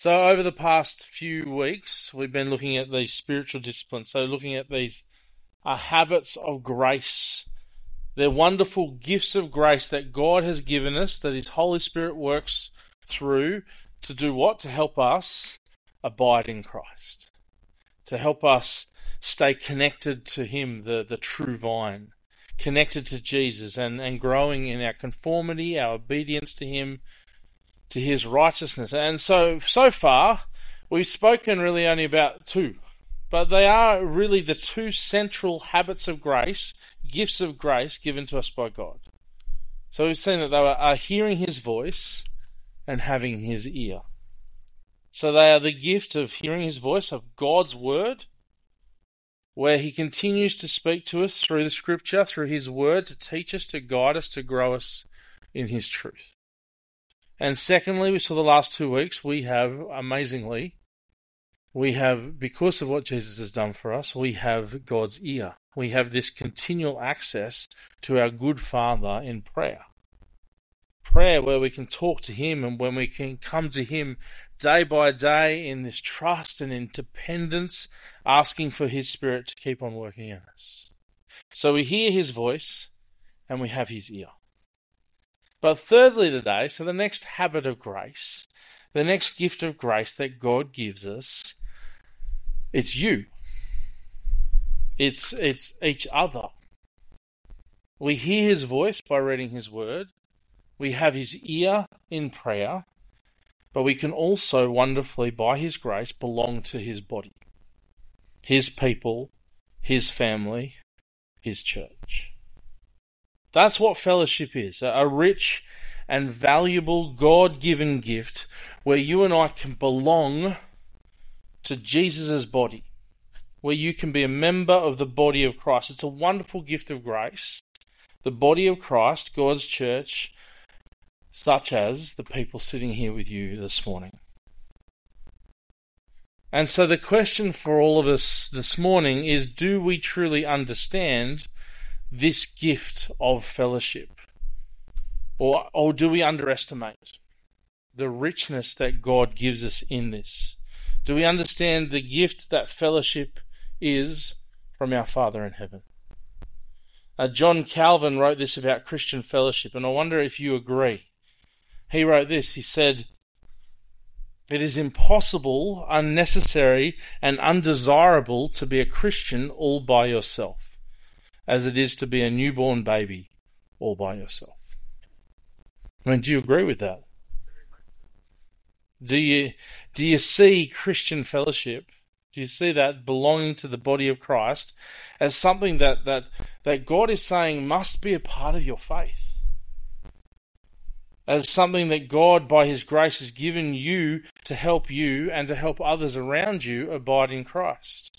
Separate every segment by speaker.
Speaker 1: So over the past few weeks, we've been looking at these spiritual disciplines. So looking at these habits of grace. They're wonderful gifts of grace that God has given us, that His Holy Spirit works through to do what? To help us abide in Christ. To help us stay connected to Him, the true vine. Connected to Jesus and growing in our conformity, our obedience to Him, to His righteousness. And so far, we've spoken really only about two. But they are really the two central habits of grace, gifts of grace given to us by God. So we've seen that they are hearing His voice and having His ear. So they are the gift of hearing His voice, of God's Word, where He continues to speak to us through the Scripture, through His Word, to teach us, to guide us, to grow us in His truth. And secondly, we saw the last 2 weeks, we have, amazingly, because of what Jesus has done for us, we have God's ear. We have this continual access to our good Father in prayer. Prayer where we can talk to Him and when we can come to Him day by day in this trust and in dependence, asking for His Spirit to keep on working in us. So we hear His voice and we have His ear. But thirdly today, so the next habit of grace, the next gift of grace that God gives us, it's you. It's each other. We hear His voice by reading His Word. We have His ear in prayer. But we can also wonderfully, by His grace, belong to His body. His people, His family, His church. That's what fellowship is. A rich and valuable God-given gift where you and I can belong to Jesus' body, where you can be a member of the body of Christ. It's a wonderful gift of grace. The body of Christ, God's church, such as the people sitting here with you this morning. And so the question for all of us this morning is, do we truly understand this gift of fellowship? Or do we underestimate the richness that God gives us in this? Do we understand the gift that fellowship is from our Father in heaven? John Calvin wrote this about Christian fellowship, and I wonder if you agree. He wrote this, he said, "It is impossible, unnecessary, and undesirable to be a Christian all by yourself, as it is to be a newborn baby all by yourself." I mean, do you agree with that? Do you see Christian fellowship? Do you see that belonging to the body of Christ as something that God is saying must be a part of your faith? As something that God, by His grace, has given you and to help others around you abide in Christ?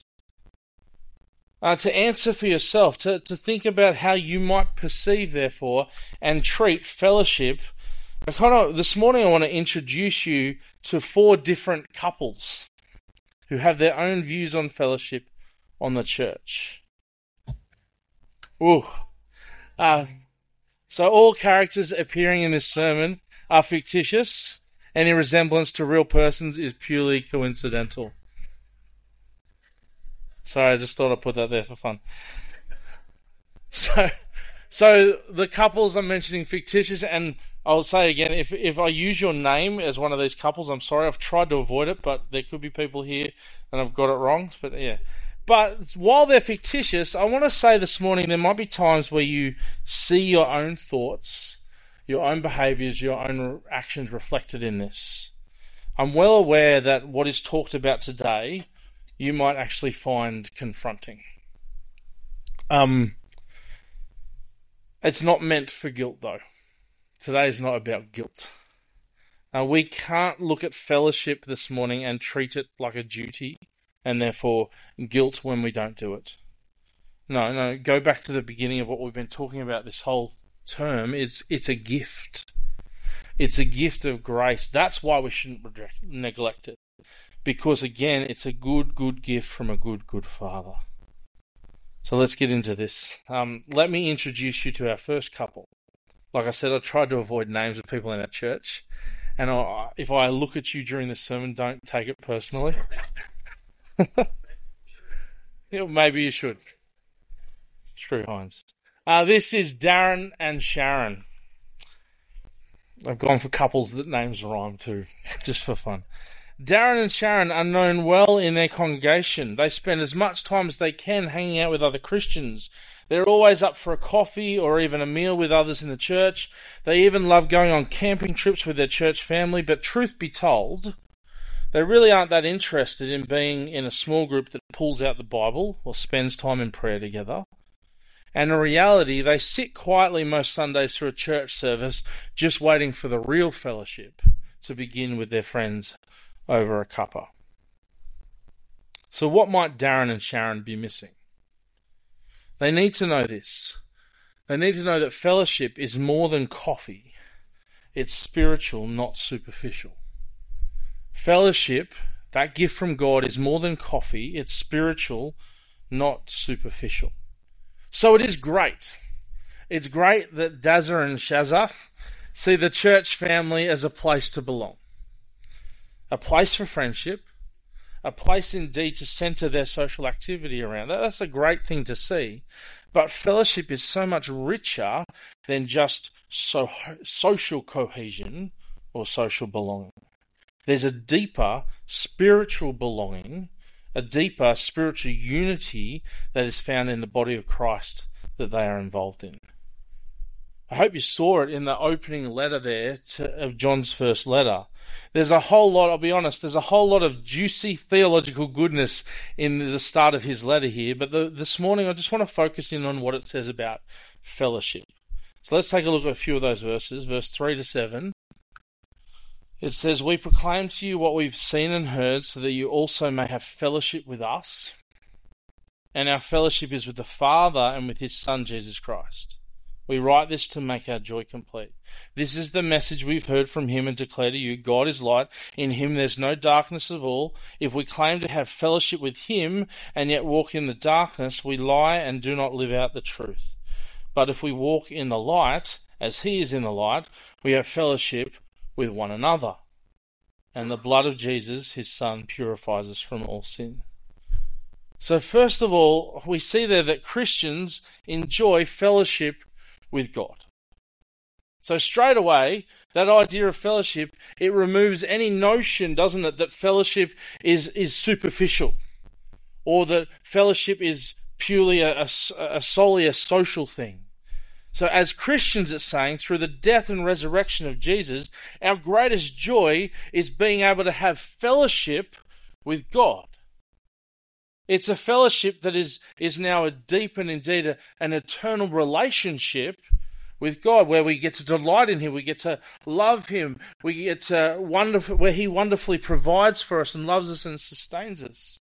Speaker 1: To answer for yourself, to think about how you might perceive, therefore, and treat fellowship. This morning I want to introduce you to 4 different couples who have their own views on fellowship on the church. So all characters appearing in this sermon are fictitious. Any resemblance to real persons is purely coincidental. Sorry, I just thought I'd put that there for fun. So the couples I'm mentioning fictitious, and I'll say again, if I use your name as one of these couples, I'm sorry, I've tried to avoid it, but there could be people here and I've got it wrong. But yeah. But while they're fictitious, I want to say this morning there might be times where you see your own thoughts, your own behaviours, your own actions reflected in this. I'm well aware that what is talked about today you might actually find confronting. It's not meant for guilt, though. Today is not about guilt. We can't look at fellowship this morning and treat it like a duty, and therefore guilt when we don't do it. No, go back to the beginning of what we've been talking about this whole term. It's a gift. It's a gift of grace. That's why we shouldn't neglect it. Because again, it's a good gift from a good Father. So let's get into this. Let me introduce you to our first couple. Like I said, I tried to avoid names of people in our church. And if I look at you during the sermon, don't take it personally. Yeah, maybe you should. It's true, Heinz. This is Darren and Sharon. I've gone for couples that names rhyme too, just for fun. Darren and Sharon are known well in their congregation. They spend as much time as they can hanging out with other Christians. They're always up for a coffee or even a meal with others in the church. They even love going on camping trips with their church family. But truth be told, they really aren't that interested in being in a small group that pulls out the Bible or spends time in prayer together. And in reality, they sit quietly most Sundays through a church service, just waiting for the real fellowship to begin with their friends over a cuppa. So what might Darren and Sharon be missing? They need to know this. They need to know that fellowship is more than coffee. It's spiritual, not superficial. Fellowship, that gift from God, is more than coffee. It's spiritual, not superficial. So it is great. It's great that Dazza and Shazza see the church family as a place to belong. A place for friendship, a place indeed to centre their social activity around. That's a great thing to see. But fellowship is so much richer than just social cohesion or social belonging. There's a deeper spiritual belonging, a deeper spiritual unity that is found in the body of Christ that they are involved in. I hope you saw it in the opening letter there of John's first letter. There's a whole lot, I'll be honest, there's a whole lot of juicy theological goodness in the start of his letter here, but this morning I just want to focus in on what it says about fellowship. So let's take a look at a few of those verses, verse 3 to 7. It says, "We proclaim to you what we've seen and heard, so that you also may have fellowship with us. And our fellowship is with the Father and with his Son, Jesus Christ. We write this to make our joy complete. This is the message we've heard from him and declare to you. God is light. In him there's no darkness at all. If we claim to have fellowship with him and yet walk in the darkness, we lie and do not live out the truth. But if we walk in the light, as he is in the light, we have fellowship with one another. And the blood of Jesus, his Son, purifies us from all sin." So first of all, we see there that Christians enjoy fellowship with God. So straight away, that idea of fellowship, it removes any notion, doesn't it, that fellowship is superficial, or that fellowship is purely solely a social thing. So as Christians, it's saying, through the death and resurrection of Jesus, our greatest joy is being able to have fellowship with God. It's a fellowship that is now a deep and indeed an eternal relationship with God, where we get to delight in him, we get to love him, we get to where he wonderfully provides for us and loves us and sustains us.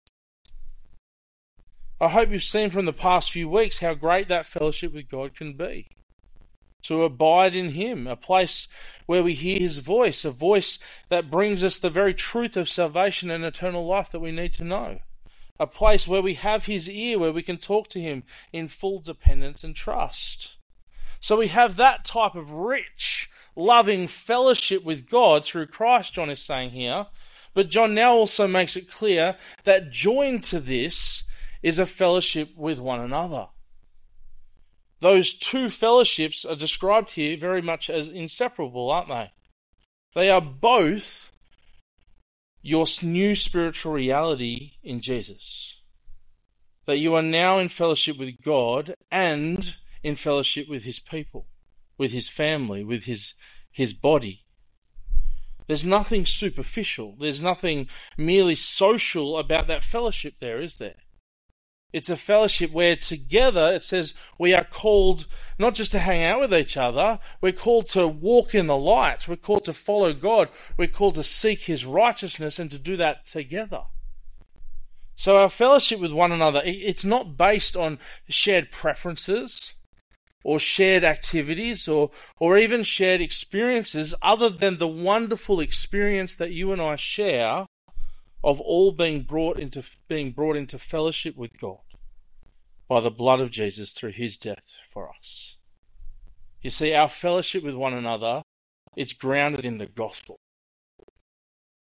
Speaker 1: I hope you've seen from the past few weeks how great that fellowship with God can be. To abide in him, a place where we hear his voice, a voice that brings us the very truth of salvation and eternal life that we need to know. A place where we have his ear, where we can talk to him in full dependence and trust. So we have that type of rich, loving fellowship with God through Christ, John is saying here. But John now also makes it clear that joined to this is a fellowship with one another. Those two fellowships are described here very much as inseparable, aren't they? They are both your new spiritual reality in Jesus. That you are now in fellowship with God and in fellowship with his people, with his family, with his body. There's nothing superficial. There's nothing merely social about that fellowship there, is there? It's a fellowship where together, it says, we are called not just to hang out with each other, we're called to walk in the light, we're called to follow God, we're called to seek his righteousness and to do that together. So our fellowship with one another, it's not based on shared preferences or shared activities or even shared experiences other than the wonderful experience that you and I share of all being brought into fellowship with God by the blood of Jesus through his death for us. You see, our fellowship with one another, it's grounded in the gospel.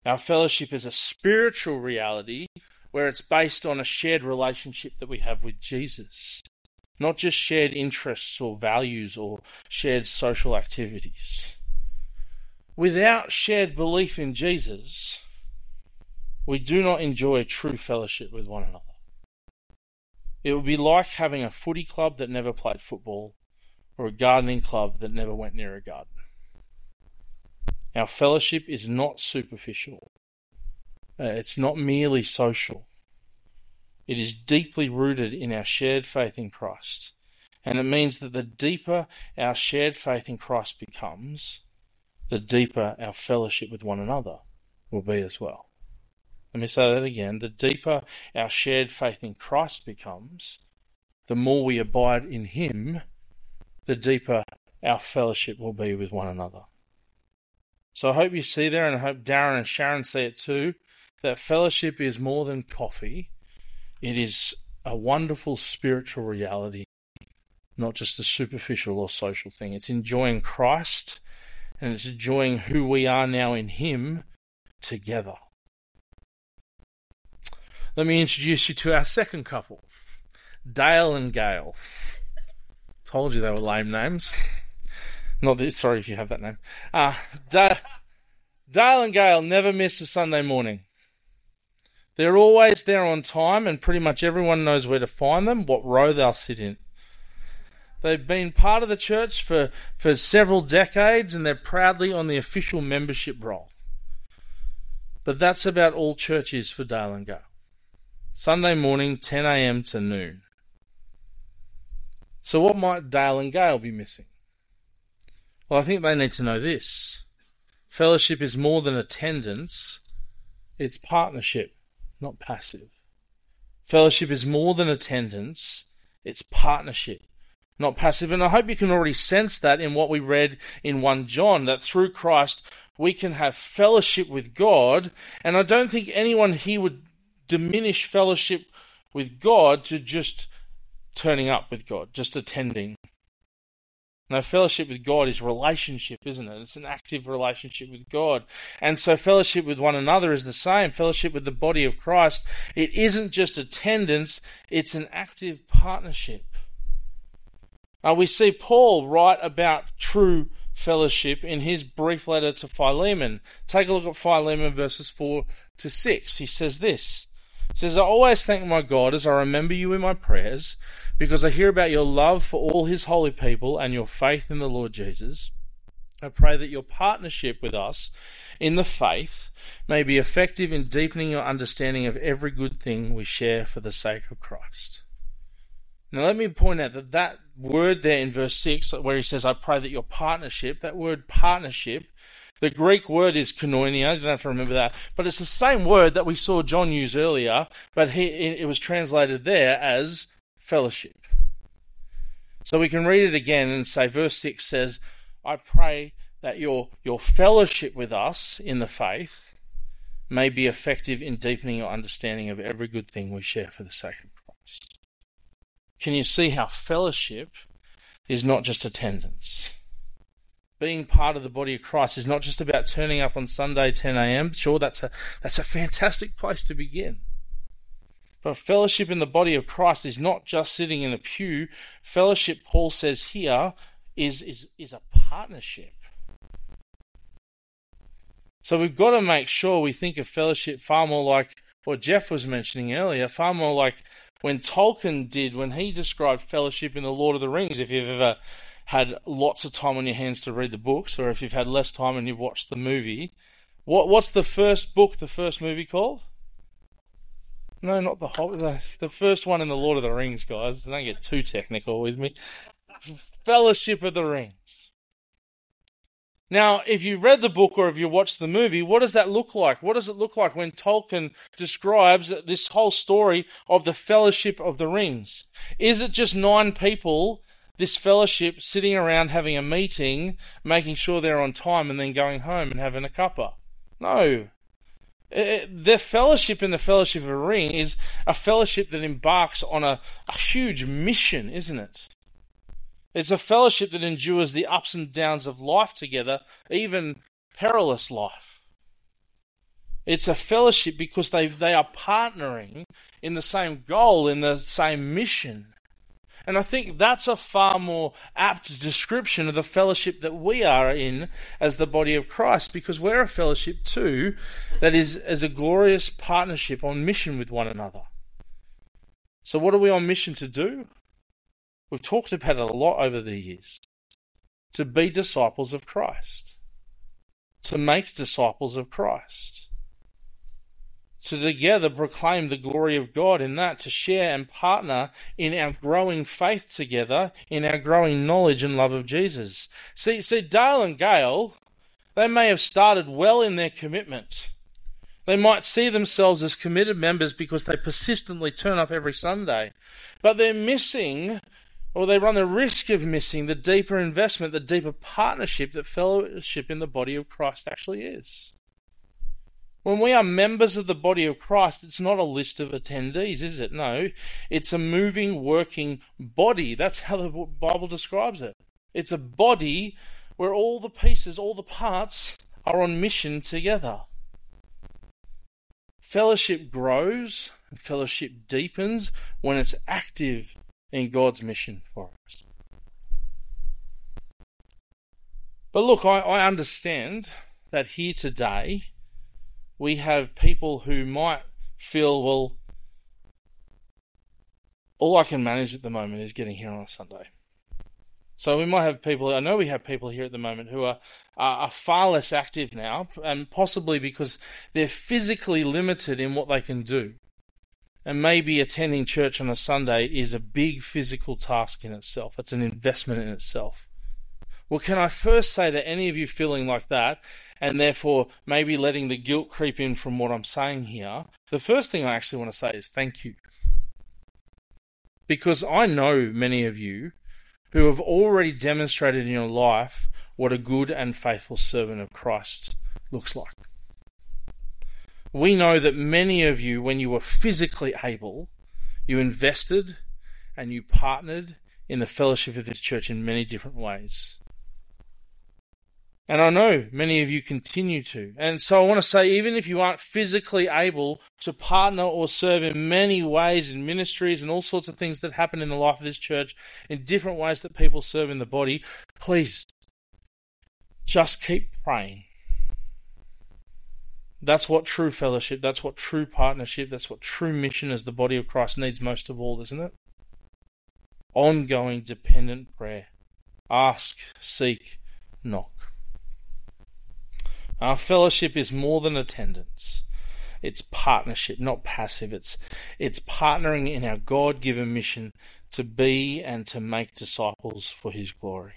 Speaker 1: Our fellowship is a spiritual reality where it's based on a shared relationship that we have with Jesus, not just shared interests or values or shared social activities. Without shared belief in Jesus, we do not enjoy true fellowship with one another. It would be like having a footy club that never played football or a gardening club that never went near a garden. Our fellowship is not superficial. It's not merely social. It is deeply rooted in our shared faith in Christ. And it means that the deeper our shared faith in Christ becomes, the deeper our fellowship with one another will be as well. Let me say that again. The deeper our shared faith in Christ becomes, the more we abide in Him, the deeper our fellowship will be with one another. So I hope you see there, and I hope Darren and Sharon see it too, that fellowship is more than coffee. It is a wonderful spiritual reality, not just a superficial or social thing. It's enjoying Christ, and it's enjoying who we are now in Him together. Let me introduce you to our second couple, Dale and Gail. Told you they were lame names. Not this, sorry if you have that name. Dale and Gail never miss a Sunday morning. They're always there on time, and pretty much everyone knows where to find them, what row they'll sit in. They've been part of the church for several decades, and they're proudly on the official membership roll. But that's about all church is for Dale and Gail. Sunday morning, 10 a.m. to noon. So what might Dale and Gail be missing? Well, I think they need to know this. Fellowship is more than attendance. It's partnership, not passive. Fellowship is more than attendance. It's partnership, not passive. And I hope you can already sense that in what we read in 1 John, that through Christ we can have fellowship with God. And I don't think anyone here would diminish fellowship with God to just turning up with God, just attending. No, fellowship with God is relationship, isn't it? It's an active relationship with God. And so fellowship with one another is the same. Fellowship with the body of Christ, it isn't just attendance, it's an active partnership. We see Paul write about true fellowship in his brief letter to Philemon. Take a look at Philemon verses 4 to 6. He says this. He says, I always thank my God as I remember you in my prayers, because I hear about your love for all His holy people and your faith in the Lord Jesus. I pray that your partnership with us in the faith may be effective in deepening your understanding of every good thing we share for the sake of Christ. Now let me point out that word there in verse 6, where he says, I pray that your partnership, that word partnership, the Greek word is koinonia, you don't have to remember that, but it's the same word that we saw John use earlier, but it was translated there as fellowship. So we can read it again and say, verse 6 says, I pray that your fellowship with us in the faith may be effective in deepening your understanding of every good thing we share for the sake of Christ. Can you see how fellowship is not just attendance? Being part of the body of Christ is not just about turning up on Sunday 10 a.m. Sure, that's a fantastic place to begin. But fellowship in the body of Christ is not just sitting in a pew. Fellowship, Paul says here, is a partnership. So we've got to make sure we think of fellowship far more like what Jeff was mentioning earlier, far more like when Tolkien did, when he described fellowship in The Lord of the Rings. If you've ever had lots of time on your hands to read the books, or if you've had less time and you've watched the movie, what's the first book, the first movie called? No, not the Hobbit. The first one in The Lord of the Rings, guys. Don't get too technical with me. Fellowship of the Rings. Now, if you read the book or if you watched the movie, what does that look like? What does it look like when Tolkien describes this whole story of the Fellowship of the Rings? Is it just 9 people, this fellowship, sitting around having a meeting, making sure they're on time, and then going home and having a cuppa? No. The fellowship in the Fellowship of the Ring is a fellowship that embarks on a huge mission, isn't it? It's a fellowship that endures the ups and downs of life together, even perilous life. It's a fellowship because they are partnering in the same goal, in the same mission. And I think that's a far more apt description of the fellowship that we are in as the body of Christ, because we're a fellowship too that is as a glorious partnership on mission with one another. So what are we on mission to do? We've talked about it a lot over the years. To be disciples of Christ. To make disciples of Christ. To together proclaim the glory of God in that, to share and partner in our growing faith together, in our growing knowledge and love of Jesus. See, Dale and Gail, they may have started well in their commitment. They might see themselves as committed members because they persistently turn up every Sunday. But they're missing, or they run the risk of missing, the deeper investment, the deeper partnership that fellowship in the body of Christ actually is. When we are members of the body of Christ, it's not a list of attendees, is it? No, it's a moving, working body. That's how the Bible describes it. It's a body where all the pieces, all the parts are on mission together. Fellowship grows, and fellowship deepens when it's active in God's mission for us. But look, I understand that here today, we have people who might feel, well, all I can manage at the moment is getting here on a Sunday. So we might have people, I know we have people here at the moment who are far less active now, and possibly because they're physically limited in what they can do. And maybe attending church on a Sunday is a big physical task in itself. It's an investment in itself. Well, can I first say to any of you feeling like that, and therefore maybe letting the guilt creep in from what I'm saying here, the first thing I actually want to say is thank you. Because I know many of you who have already demonstrated in your life what a good and faithful servant of Christ looks like. We know that many of you, when you were physically able, you invested and you partnered in the fellowship of this church in many different ways. And I know many of you continue to. And so I want to say, even if you aren't physically able to partner or serve in many ways in ministries and all sorts of things that happen in the life of this church, in different ways that people serve in the body, please just keep praying. That's what true fellowship, that's what true partnership, that's what true mission as the body of Christ needs most of all, isn't it? Ongoing dependent prayer. Ask, seek, knock. Our fellowship is more than attendance. It's partnership, not passive. It's partnering in our God-given mission to be and to make disciples for His glory.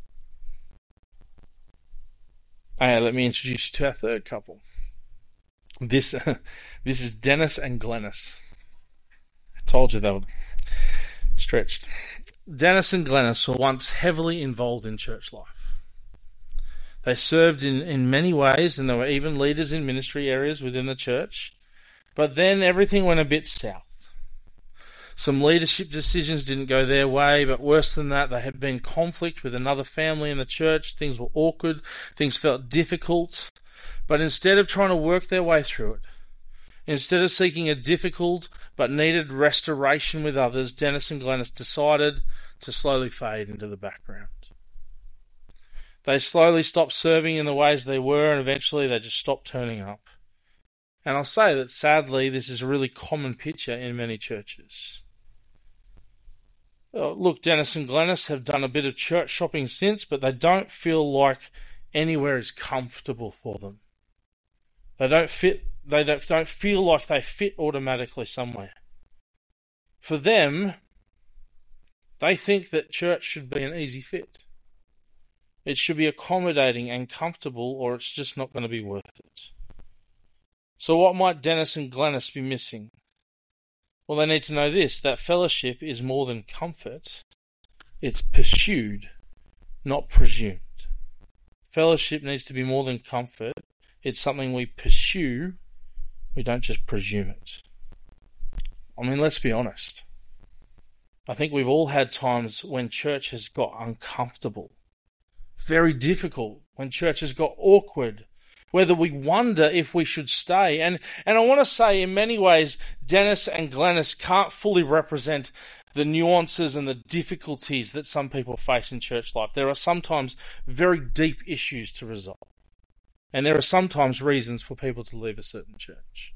Speaker 1: Okay, let me introduce you to our third couple. This is Dennis and Glennis. I told you they were stretched. Dennis and Glennis were once heavily involved in church life. They served in many ways, and they were even leaders in ministry areas within the church. But then everything went a bit south. Some leadership decisions didn't go their way, but worse than that, they had been in conflict with another family in the church. Things were awkward. Things felt difficult. But instead of trying to work their way through it, instead of seeking a difficult but needed restoration with others, Dennis and Glennis decided to slowly fade into the background. They slowly stopped serving in the ways they were, and eventually they just stopped turning up. And I'll say that sadly, this is a really common picture in many churches. Look, Dennis and Glennis have done a bit of church shopping since, but they don't feel like anywhere is comfortable for them. They don't feel like they fit automatically somewhere. For them, they think that church should be an easy fit. It should be accommodating and comfortable, or it's just not going to be worth it. So what might Dennis and Glennis be missing? Well, they need to know this, that fellowship is more than comfort. It's pursued, not presumed. Fellowship needs to be more than comfort. It's something we pursue. We don't just presume it. I mean, let's be honest. I think we've all had times when church has got uncomfortable. Very difficult, when church has got awkward, whether we wonder if we should stay. And I want to say, in many ways, Dennis and Glennis can't fully represent the nuances and the difficulties that some people face in church life. There are sometimes very deep issues to resolve. And there are sometimes reasons for people to leave a certain church.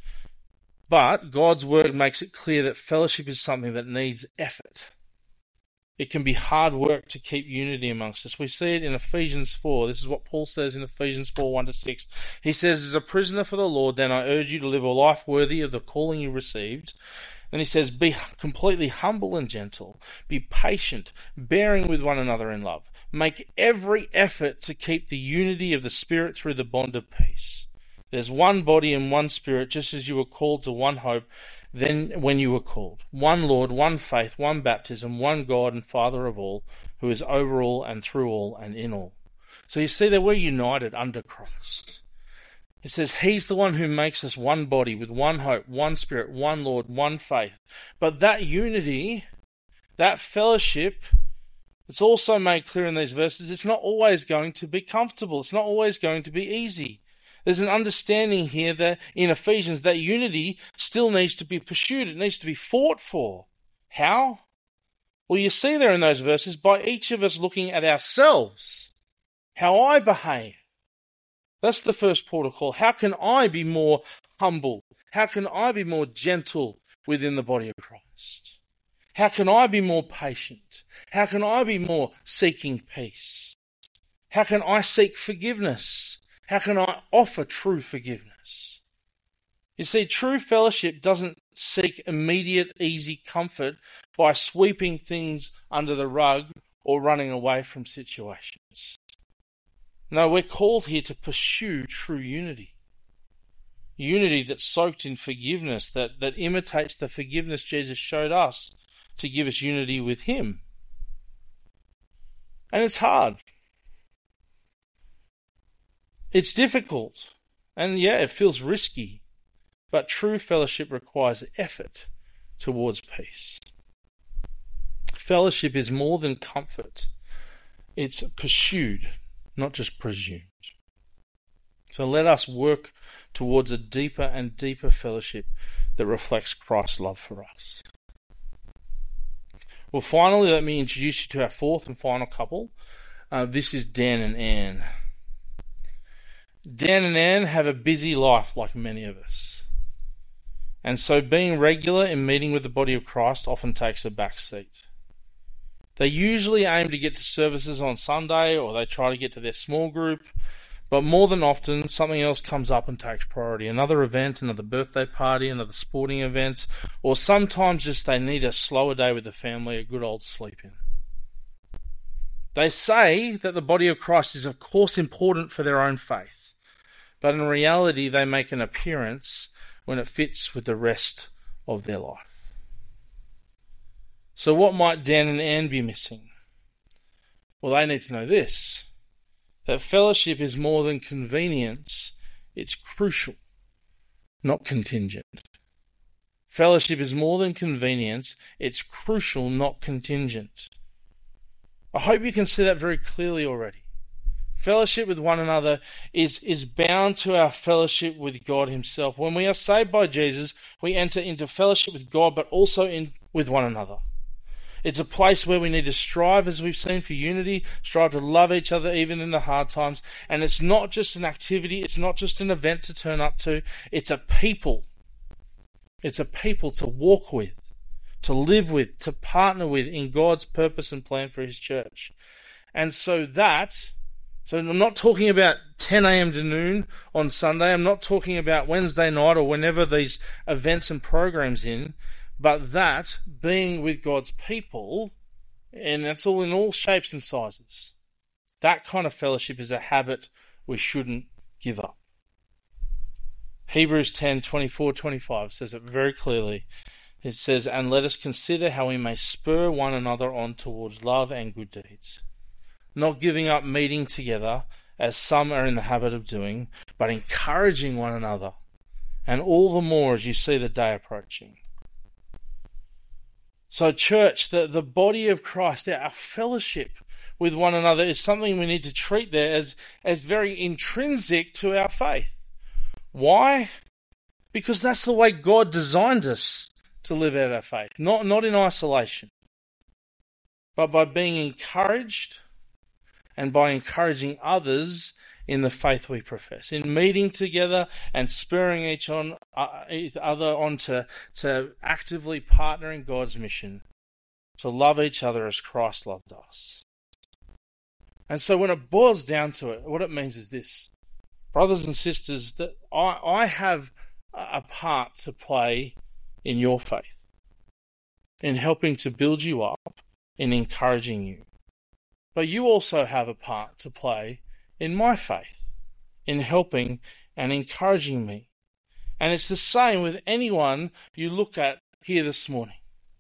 Speaker 1: But God's word makes it clear that fellowship is something that needs effort. It can be hard work to keep unity amongst us. We see it in Ephesians 4. This is what Paul says in Ephesians 4, 1-6. He says, as a prisoner for the Lord, then I urge you to live a life worthy of the calling you received. Then he says, be completely humble and gentle. Be patient, bearing with one another in love. Make every effort to keep the unity of the Spirit through the bond of peace. There's one body and one Spirit, just as you were called to one hope then when you were called. One Lord, one faith, one baptism, one God and Father of all, who is over all and through all and in all. So you see that we're united under Christ. It says he's the one who makes us one body with one hope, one Spirit, one Lord, one faith. But that unity, that fellowship, it's also made clear in these verses, it's not always going to be comfortable. It's not always going to be easy. There's an understanding here that in Ephesians that unity still needs to be pursued. It needs to be fought for. How? Well, you see there in those verses, by each of us looking at ourselves, how I behave. That's the first protocol. How can I be more humble? How can I be more gentle within the body of Christ? How can I be more patient? How can I be more seeking peace? How can I seek forgiveness? How can I offer true forgiveness? You see, true fellowship doesn't seek immediate, easy comfort by sweeping things under the rug or running away from situations. No, we're called here to pursue true unity. Unity that's soaked in forgiveness, that imitates the forgiveness Jesus showed us to give us unity with Him. And it's hard. It's difficult, and it feels risky, but true fellowship requires effort towards peace. Fellowship is more than comfort. It's pursued, not just presumed. So let us work towards a deeper and deeper fellowship that reflects Christ's love for us. Well, finally, let me introduce you to our fourth and final couple. This is Dan and Anne. Dan and Anne have a busy life like many of us. And so being regular in meeting with the body of Christ often takes a back seat. They usually aim to get to services on Sunday, or they try to get to their small group, but more than often something else comes up and takes priority. Another event, another birthday party, another sporting event, or sometimes just they need a slower day with the family, a good old sleep in. They say that the body of Christ is of course important for their own faith, but in reality they make an appearance when it fits with the rest of their life. So what might Dan and Anne be missing? Well, they need to know this, that fellowship is more than convenience, it's crucial, not contingent. Fellowship is more than convenience, it's crucial, not contingent. I hope you can see that very clearly already. Fellowship with one another is bound to our fellowship with God Himself. When we are saved by Jesus, we enter into fellowship with God, but also with one another. It's a place where we need to strive, as we've seen, for unity, strive to love each other even in the hard times. And it's not just an activity, it's not just an event to turn up to, it's a people. It's a people to walk with, to live with, to partner with in God's purpose and plan for His church. And so I'm not talking about 10 a.m. to noon on Sunday. I'm not talking about Wednesday night or whenever these events and programs in, but that being with God's people, and that's all in all shapes and sizes. That kind of fellowship is a habit we shouldn't give up. Hebrews 10:24-25 says it very clearly. It says, and let us consider how we may spur one another on towards love and good deeds. Not giving up meeting together, as some are in the habit of doing, but encouraging one another, and all the more as you see the day approaching. So church, the body of Christ, our fellowship with one another is something we need to treat there as very intrinsic to our faith. Why? Because that's the way God designed us to live out our faith. Not in isolation, but by being encouraged and by encouraging others in the faith we profess, in meeting together and spurring each other on to actively partner in God's mission, to love each other as Christ loved us. And so when it boils down to it, what it means is this: brothers and sisters, that I have a part to play in your faith, in helping to build you up, in encouraging you. But you also have a part to play in my faith, in helping and encouraging me. And it's the same with anyone you look at here this morning.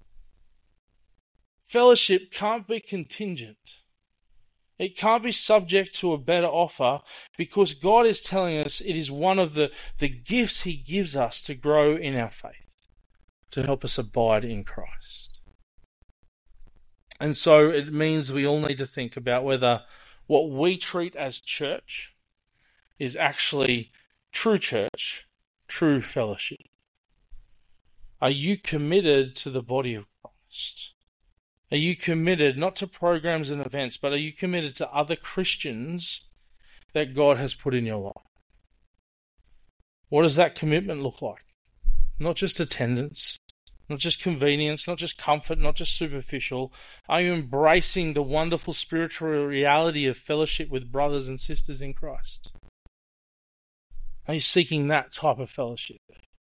Speaker 1: Fellowship can't be contingent. It can't be subject to a better offer, because God is telling us it is one of the gifts He gives us to grow in our faith, to help us abide in Christ. And so it means we all need to think about whether what we treat as church is actually true church, true fellowship. Are you committed to the body of Christ? Are you committed not to programs and events, but are you committed to other Christians that God has put in your life? What does that commitment look like? Not just attendance, not just convenience, not just comfort, not just superficial. Are you embracing the wonderful spiritual reality of fellowship with brothers and sisters in Christ? Are you seeking that type of fellowship?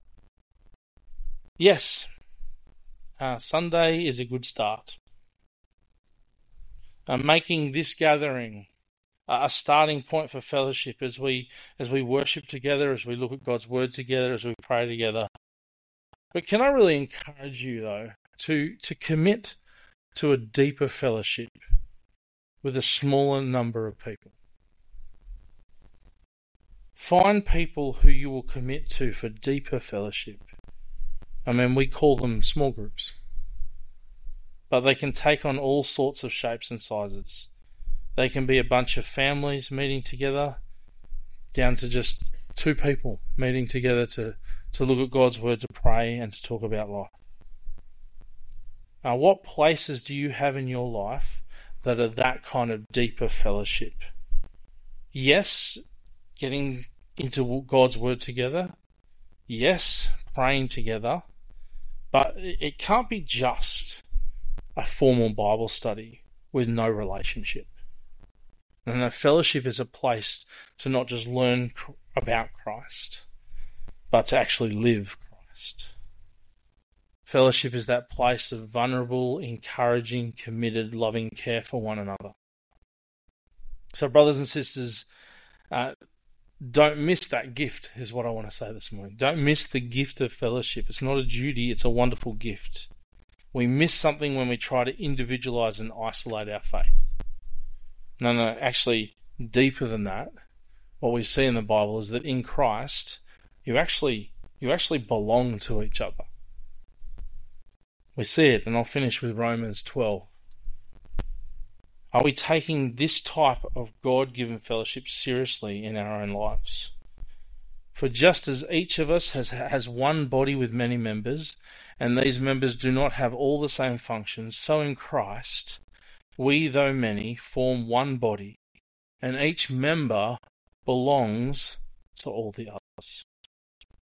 Speaker 1: Yes, Sunday is a good start. Making this gathering a starting point for fellowship as we worship together, as we look at God's Word together, as we pray together. But can I really encourage you, though, to commit to a deeper fellowship with a smaller number of people? Find people who you will commit to for deeper fellowship. I mean, we call them small groups, but they can take on all sorts of shapes and sizes. They can be a bunch of families meeting together, down to just 2 people meeting together to look at God's Word, to pray and to talk about life. What places do you have in your life that are that kind of deeper fellowship? Yes, getting into God's Word together. Yes, praying together. But it can't be just a formal Bible study with no relationship. And a fellowship is a place to not just learn about Christ, but to actually live Christ. Fellowship is that place of vulnerable, encouraging, committed, loving care for one another. So brothers and sisters, don't miss that gift, is what I want to say this morning. Don't miss the gift of fellowship. It's not a duty, it's a wonderful gift. We miss something when we try to individualize and isolate our faith. No, actually, deeper than that, what we see in the Bible is that in Christ, you actually belong to each other. We see it, and I'll finish with Romans 12. Are we taking this type of God-given fellowship seriously in our own lives? For just as each of us has one body with many members, and these members do not have all the same functions, so in Christ, we, though many, form one body, and each member belongs to all the others.